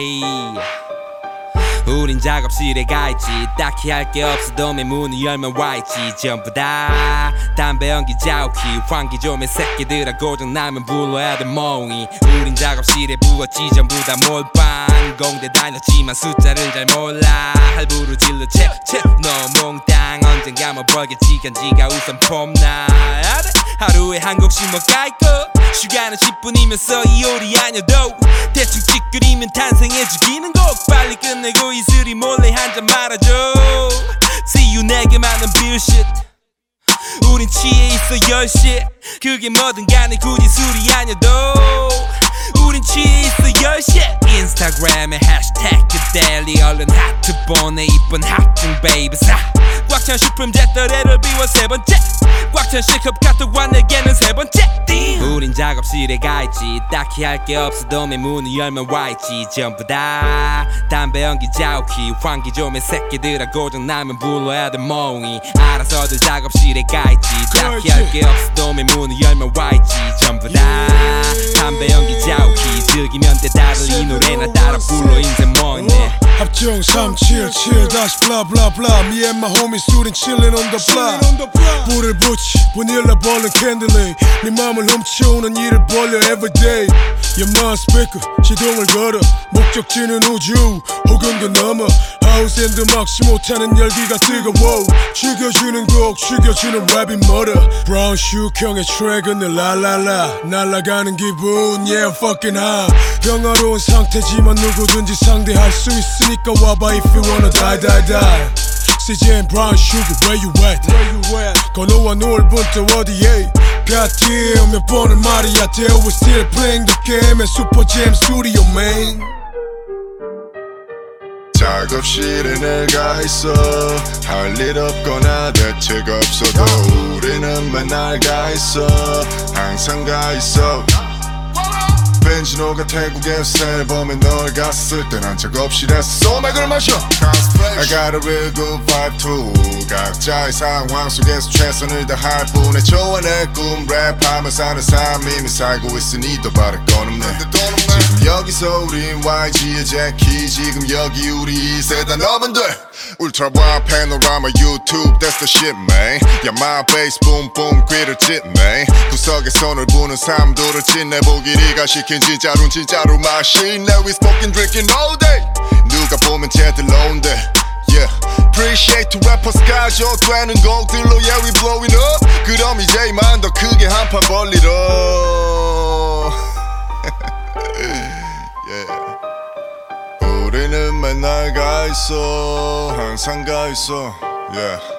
Hey. 우린 작업실에 가있지 딱히 할 게 없어도 내 문을 열면 와있지 전부 다 담배 연기 자욱히 환기 좀해 새끼들아 고장나면 불러야 돼 몽이 우린 작업실에 부었지 전부 다 몰빵 공대 다녔지만 숫자를 잘 몰라 할부로 질러 채 너 몽땅 언젠가 뭐 벌겠지 간지가 우선 폼나 하루에 한 곡씩 뭐 깔고 시간은 10분이면 이 요리 아니어도 대충 찌끄리면 탄생해 죽이는 곡 빨리 끝내고 이슬이 몰래 한잔 말아줘 See you 내게만은 bullshit 우린 취해 있어 10시 그게 뭐든 간에 굳이 술이 아니어도 우린 취해 있어 10시 인스타그램에 해시태그 데일리 얼른 하트 보내 이쁜 합중 베이비 꽉찬 슈프림 잿더리를 비워 세 번째 꽉찬 실컵 카톡과 내게는 세 번째 우린 작업실에 가있지 딱히 할 게 없어도 내 문을 열면 와있지 전부 다 담배 연기 자욱히 환기 좀해 새끼들아 고장나면 불러야 돼 몽이 알아서들 작업실에 가있지 딱히 할 게 없어도 내 문을 열면 와있지 전부 다 담배 연기 자욱히 즐기면 돼 다들 이 노래나 따라 불러 인생 뭐있네 합정 377 다시 블라블라블라 Me and my homies 술인 chillin' on the block 불을 붙이 바닐라 벌른 캔들링 네 맘을 훔쳐오는 일을 벌려 everyday 연마한 스피커 시동을 걸어 목적지는 우주 혹은 그 너머 하우스앤드 막지 못하는 열기가 뜨거워 죽여주는 곡 죽여주는 랩이 멀어 브라운 슈형의 트랙은 늘 랄랄라 날아가는 기분 yeah I'm fucking high 평화로운 상태지만 누구든지 상대할 수 있으니까 와봐 if you wanna die die die CJ Brown Sugar where you at 건호와 노을분도 어디에 goddamn 몇 번을 말이야 They always still playing the game at Super Jam Studio man 작업실에 내가 있어 할 일 없거나 대책 없어도 우리는 맨날 가 있어 항상 가 있어 벤지노가 태국에서 세범에 널 갔을 때 난 작업실에서 소맥을 마셔 I got a real good vibe too 각자의 상황 속에서 최선을 다할 뿐에 좋아 내 꿈 랩하며 사는 삶 이미 살고 있으니 더 바랄 건 없네 지금 여기서 우린 YG의 재키 지금 여기 우리 이 세대 너면 돼 울트라 와이드 패노라마 유튜브 that's the shit man 야 my bass boom boom 귀를 찢네 구석에 손을 부는 삶도를 찢내보기리가 시킨 진짜로는 진짜로 마시네 We smoking drinking all day 누가 보면 쟤들 놓은데 Yeah Appreciate to rappers 가져되는 곡들로 Yeah we blowing up 그럼 이제 이만 더 크게 한판 벌리러 Yeah 우리는 맨날 가 있어 항상 가 있어 Yeah